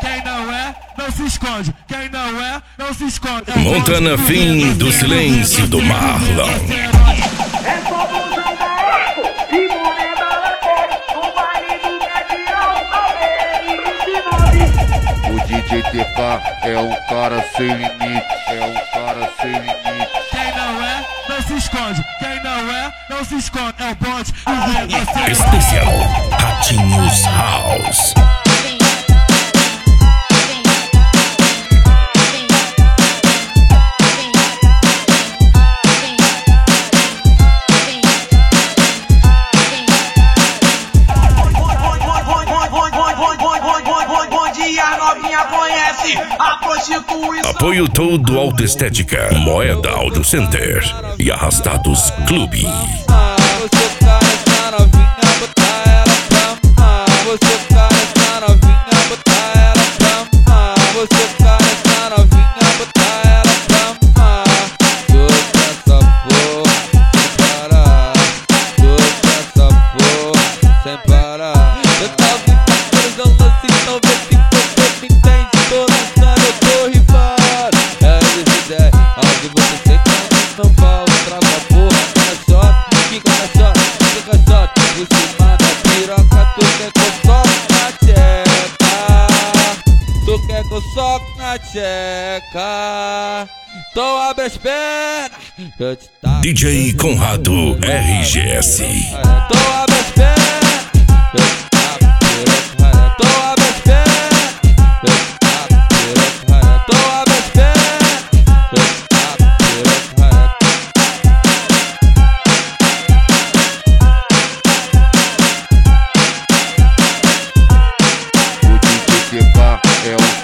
Quem não é, não se esconde. Quem não é, não se esconde. Montana Fim do silêncio do Marlon. É só blusão da Eco e moneda lateral. No baile do Cadeirão, ao O DJ TK é um cara sem limite, é um cara sem limite. Quem não é, não se esconde. Quem não é, não se esconde. É o bonde. Especial Ratinhos House. Apoio todo Autoestética, Moeda Audio Center e Arrastados Clube. Soco na tcheca, então abre as pernas, eu te taco. DJ Conrado RGS. Então abre as pernas, eu te taco. Então abre as pernas, eu te taco. Então abre as pernas, eu te taco. O DJ TK é um